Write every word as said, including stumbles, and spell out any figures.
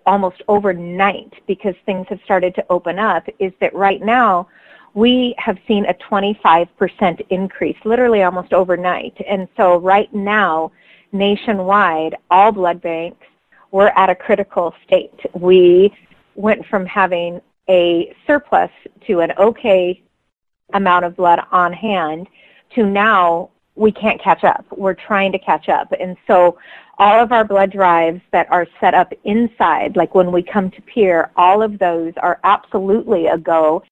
almost overnight because things have started to open up, is that right now we have seen a twenty-five percent increase, literally almost overnight. And so right now, nationwide, all blood banks, we're at a critical state. We went from having a surplus to an okay amount of blood on hand to now we can't catch up. We're trying to catch up. And so all of our blood drives that are set up inside, like when we come to Pierre, all of those are absolutely a go.